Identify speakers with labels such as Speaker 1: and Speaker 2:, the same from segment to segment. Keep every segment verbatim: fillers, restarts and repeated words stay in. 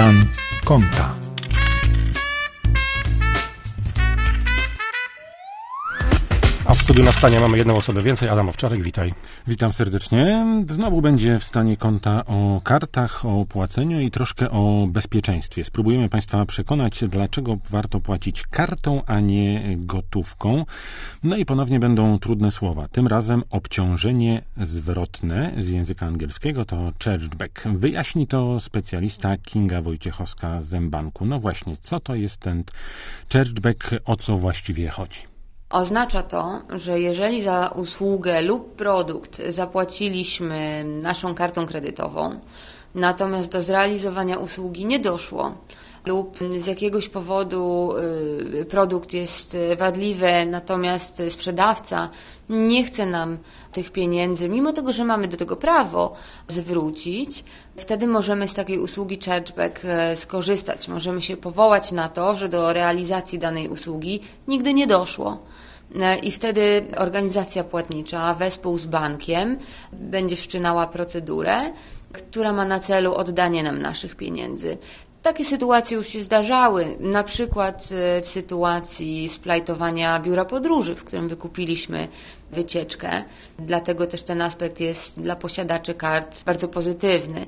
Speaker 1: Stan konta.
Speaker 2: A w studiu na stanie mamy jedną osobę więcej. Adam Owczarek, witaj.
Speaker 3: Witam serdecznie. Znowu będzie w stanie konta o kartach, o płaceniu i troszkę o bezpieczeństwie. Spróbujemy Państwa przekonać, dlaczego warto płacić kartą, a nie gotówką. No i ponownie będą trudne słowa. Tym razem obciążenie zwrotne z języka angielskiego to chargeback. Wyjaśni to specjalista Kinga Wojciechowska z mBanku. No właśnie, co to jest ten chargeback, o co właściwie chodzi?
Speaker 4: Oznacza to, że jeżeli za usługę lub produkt zapłaciliśmy naszą kartą kredytową, natomiast do zrealizowania usługi nie doszło lub z jakiegoś powodu produkt jest wadliwy, natomiast sprzedawca nie chce nam tych pieniędzy, mimo tego, że mamy do tego prawo, zwrócić, wtedy możemy z takiej usługi chargeback skorzystać. Możemy się powołać na to, że do realizacji danej usługi nigdy nie doszło. I wtedy organizacja płatnicza wespół z bankiem będzie wszczynała procedurę, która ma na celu oddanie nam naszych pieniędzy. Takie sytuacje już się zdarzały, na przykład w sytuacji splajtowania biura podróży, w którym wykupiliśmy wycieczkę. Dlatego też ten aspekt jest dla posiadaczy kart bardzo pozytywny.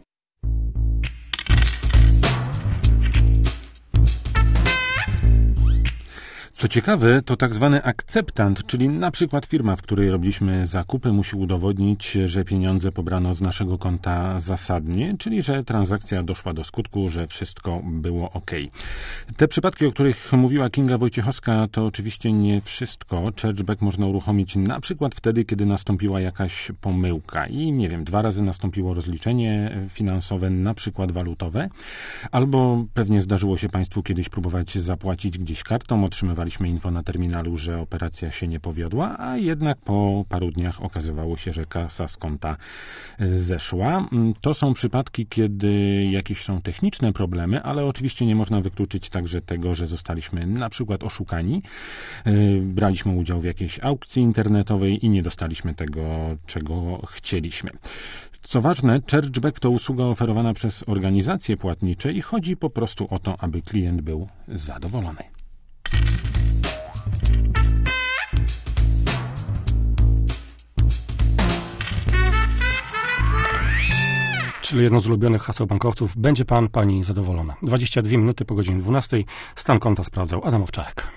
Speaker 3: Co ciekawe, to tak zwany akceptant, czyli na przykład firma, w której robiliśmy zakupy, musi udowodnić, że pieniądze pobrano z naszego konta zasadnie, czyli że transakcja doszła do skutku, że wszystko było ok. Te przypadki, o których mówiła Kinga Wojciechowska, to oczywiście nie wszystko. Chargeback można uruchomić na przykład wtedy, kiedy nastąpiła jakaś pomyłka i nie wiem, dwa razy nastąpiło rozliczenie finansowe, na przykład walutowe, albo pewnie zdarzyło się Państwu kiedyś próbować zapłacić gdzieś kartą, otrzymywali info na terminalu, że operacja się nie powiodła, a jednak po paru dniach okazywało się, że kasa z konta zeszła. To są przypadki, kiedy jakieś są techniczne problemy, ale oczywiście nie można wykluczyć także tego, że zostaliśmy na przykład oszukani, braliśmy udział w jakiejś aukcji internetowej i nie dostaliśmy tego, czego chcieliśmy. Co ważne, chargeback to usługa oferowana przez organizacje płatnicze i chodzi po prostu o to, aby klient był zadowolony.
Speaker 2: Czyli jedno z ulubionych haseł bankowców. Będzie pan, pani zadowolona. dwadzieścia dwie minuty po godzinie dwunastej. Stan konta sprawdzał Adam Owczarek.